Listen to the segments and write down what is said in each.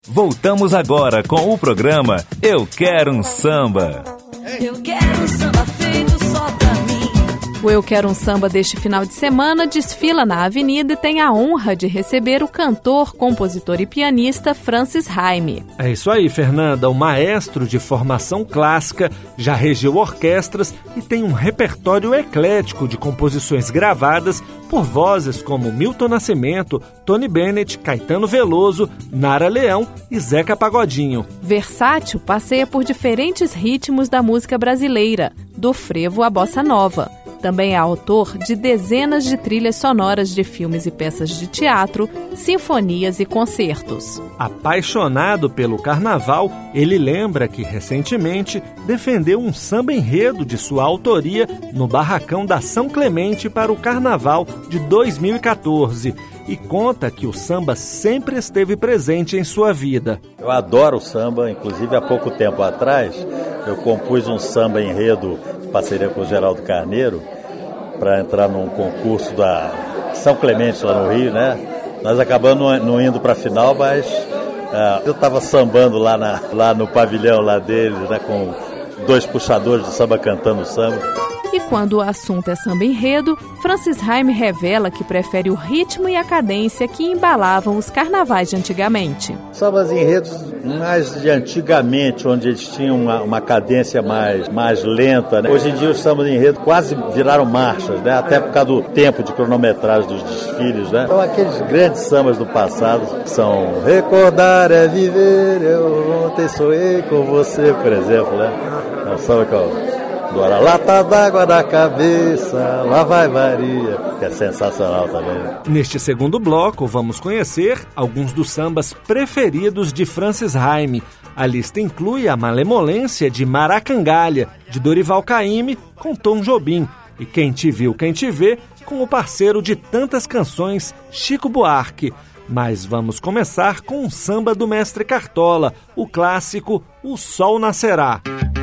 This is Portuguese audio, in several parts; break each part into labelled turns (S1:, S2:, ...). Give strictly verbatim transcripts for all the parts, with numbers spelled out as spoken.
S1: Voltamos agora com o programa Eu Quero um Samba.
S2: Eu quero um samba feito só pra mim.
S3: O Eu Quero um Samba deste final de semana desfila na Avenida e tem a honra de receber o cantor, compositor e pianista Francis Haime.
S4: É isso aí, Fernanda. O maestro de formação clássica já regeu orquestras e tem um repertório eclético de composições gravadas por vozes como Milton Nascimento, Tony Bennett, Caetano Veloso, Nara Leão e Zeca Pagodinho.
S3: Versátil, passeia por diferentes ritmos da música brasileira, do frevo à bossa nova. Também é autor de dezenas de trilhas sonoras de filmes e peças de teatro, sinfonias e concertos.
S4: Apaixonado pelo carnaval, ele lembra que recentemente defendeu um samba-enredo de sua autoria no barracão da São Clemente para o Carnaval de dois mil e quatorze e conta que o samba sempre esteve presente em sua vida.
S5: Eu adoro o samba, inclusive há pouco tempo atrás eu compus um samba-enredo em parceria com o Geraldo Carneiro para entrar num concurso da São Clemente lá no Rio, né? Nós acabamos não indo para a final, mas uh, eu estava sambando lá, na, lá no pavilhão lá deles, né, com dois puxadores de samba cantando samba.
S3: E quando o assunto é samba-enredo, Francis Haime revela que prefere o ritmo e a cadência que embalavam os carnavais de antigamente.
S5: Sambas enredos mais de antigamente, onde eles tinham uma, uma cadência mais, mais lenta, né? Hoje em dia os sambas enredo quase viraram marchas, né? Até por causa do tempo de cronometragem dos desfiles, né? Então aqueles grandes sambas do passado são Recordar é viver, eu ontem sonhei com você, por exemplo, né? É um samba que eu... Agora, lata d'água da cabeça, lá vai Maria, que é sensacional também.
S4: Neste segundo bloco, vamos conhecer alguns dos sambas preferidos de Francis Haime. A lista inclui a Malemolência de Maracangalha, de Dorival Caymmi, com Tom Jobim, e Quem Te Viu, Quem Te Vê, com o parceiro de tantas canções, Chico Buarque. Mas vamos começar com um samba do Mestre Cartola, o clássico O Sol Nascerá.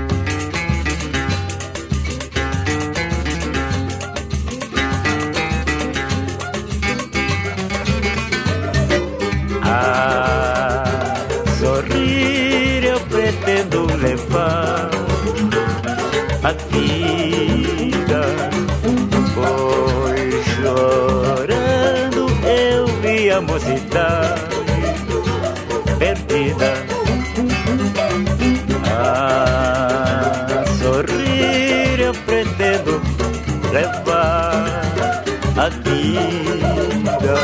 S6: A sorrir eu pretendo levar a vida, pois chorando eu vi a mocidade perdida. A sorrir eu pretendo levar a vida,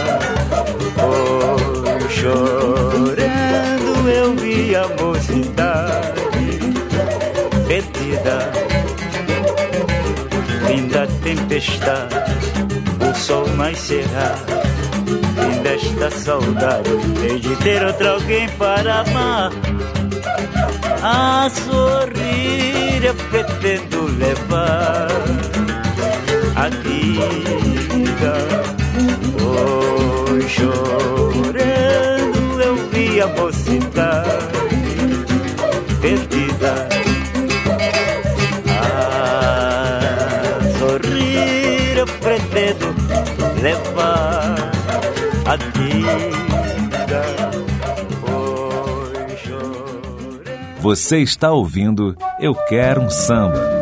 S6: pois chorando eu vi a mocidade perdida. Fim da tempestade, o sol nascerá. Fim desta saudade, hei de ter outro alguém para amar. A sorrir eu pretendo levar a vida, pois chorando eu vi a mocidade perdida. A sorrir eu pretendo levar a vida, pois chorando.
S1: Você está ouvindo Eu Quero um Samba.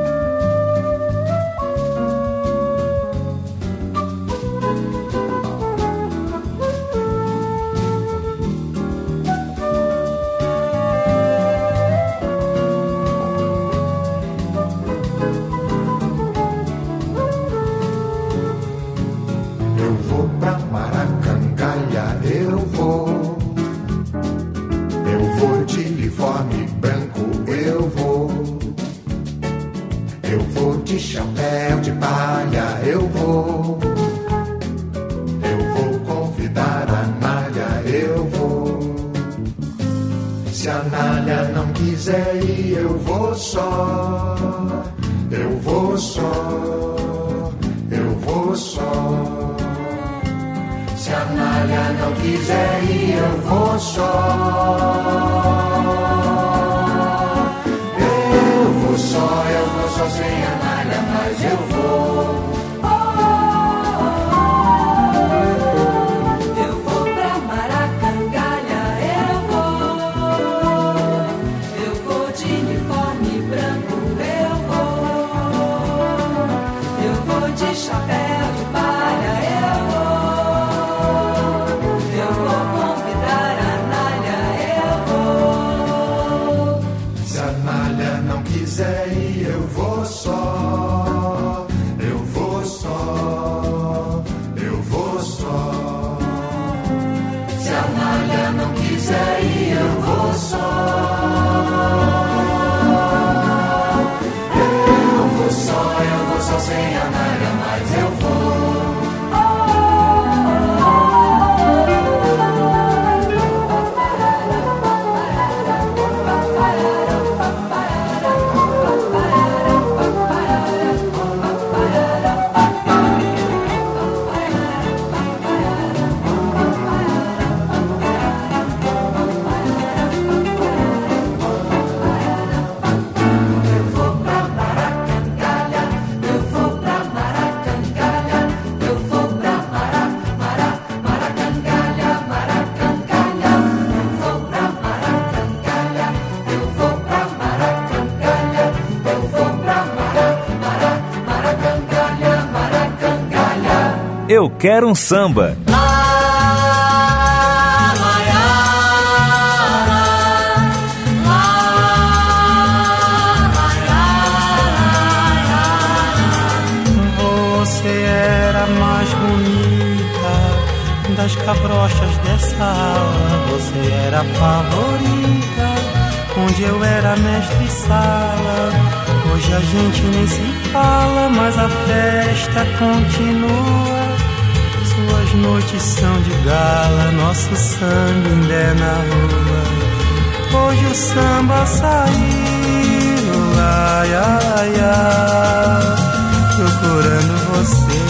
S1: Eu Quero um Samba.
S7: Você era a mais bonita das cabrochas dessa aula. Você era a favorita, onde eu era mestre sala. Hoje a gente nem se fala, mas a festa continua. Suas noites são de gala, nosso sangue ainda é na rua. Hoje o samba saiu, ai, ai, ai, procurando você.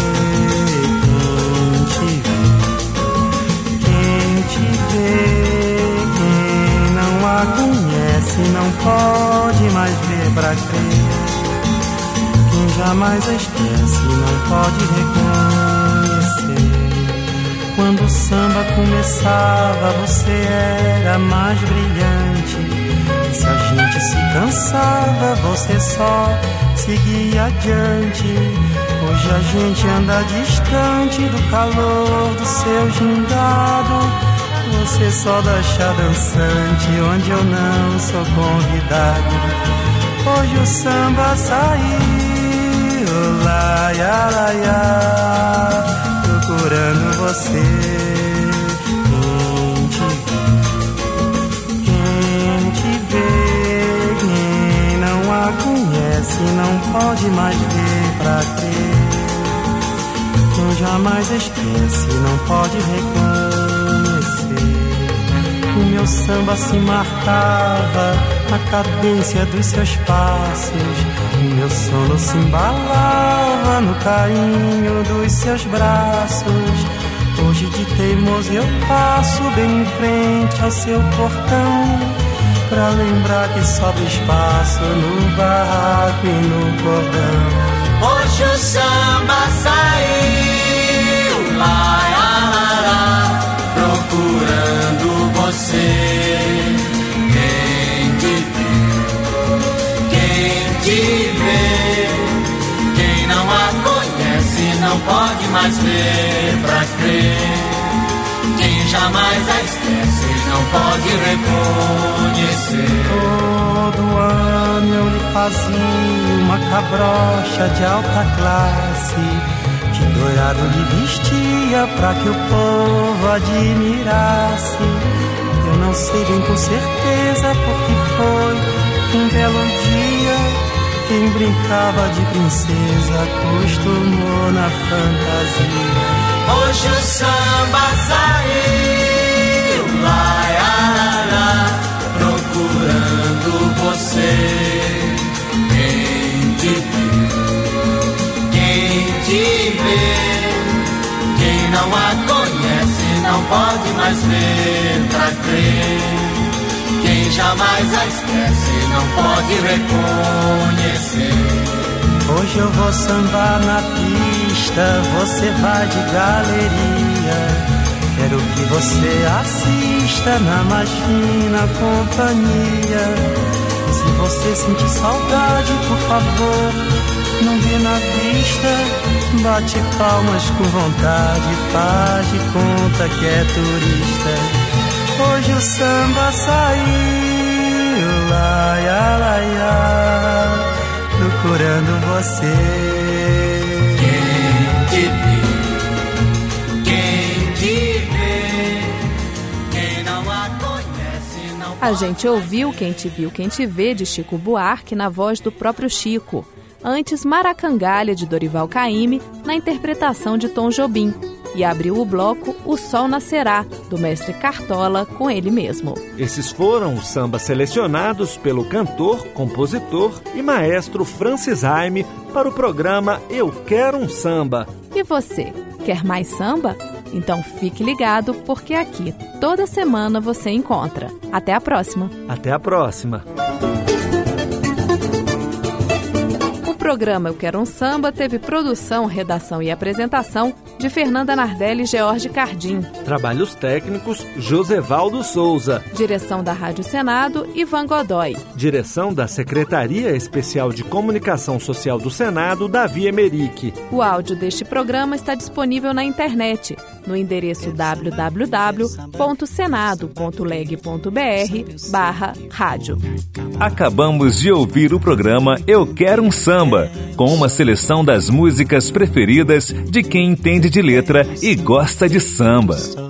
S7: Quem te vê, quem te vê, quem não a conhece não pode mais ver pra crer. Quem jamais a esquece não pode reconhecer. Quando o samba começava você era mais brilhante. E se a gente se cansava você só seguia adiante. Hoje a gente anda distante do calor do seu gingado. Você só deixa dançante onde eu não sou convidado. Hoje o samba saiu, lá, ia, lá, ia, procurando você. Quem te vê, quem te vê, quem não a conhece não pode mais ver pra crer. Quem jamais esquece não pode reconhecer. O meu samba se marcava na cadência dos seus passos. O meu sono se embalava no carinho dos seus braços. Hoje de teimoso eu passo bem em frente ao seu portão, pra lembrar que sobra espaço no barraco e no cordão.
S8: Hoje o samba saiu, lá, lá, lá, lá, procurando você. Quem te vê, quem te vê, quem não a conhece não pode mais ver pra crer. Quem jamais a esquece não pode reconhecer.
S7: Todo ano eu lhe fazia uma cabrocha de alta classe, de dourado lhe vestia pra que o povo admirasse. Eu não sei bem com certeza porque foi um belo dia. Quem brincava de princesa acostumou na fantasia.
S8: Hoje o samba saiu, lá, lá, lá, procurando você. Quem te vê, quem te vê, quem não a conhece não pode mais ver pra crer. Quem jamais a esquece não pode reconhecer.
S7: Hoje eu vou sambar na pista, você vai de galeria. Quero que você assista na mais fina companhia. Se você sentir saudade, por favor, não vê na vista. Bate palmas com vontade, faz de conta que é turista. Hoje o samba saiu, lá, ia, lá, ia, procurando você.
S8: Quem te vê, quem te vê, quem não a conhece não
S3: A gente ouviu Quem Te Viu, Quem Te Vê, de Chico Buarque, na voz do próprio Chico. Antes, Maracangalha, de Dorival Caymmi, na interpretação de Tom Jobim. E abriu o bloco O Sol Nascerá, do mestre Cartola, com ele mesmo.
S4: Esses foram os sambas selecionados pelo cantor, compositor e maestro Francis Haime para o programa Eu Quero um Samba.
S3: E você, quer mais samba? Então fique ligado, porque aqui toda semana você encontra. Até a próxima!
S4: Até a próxima!
S3: programa Eu Quero um Samba teve produção, redação e apresentação de Fernanda Nardelli e George Cardim.
S4: Trabalhos técnicos, Josevaldo Souza.
S3: Direção da Rádio Senado, Ivan Godoy.
S4: Direção da Secretaria Especial de Comunicação Social do Senado, Davi Emerick.
S3: O áudio deste programa está disponível na internet, no endereço w w w ponto senado ponto leg ponto b r barra rádio.
S1: Acabamos de ouvir o programa Eu Quero um Samba, com uma seleção das músicas preferidas de quem entende de letra e gosta de samba.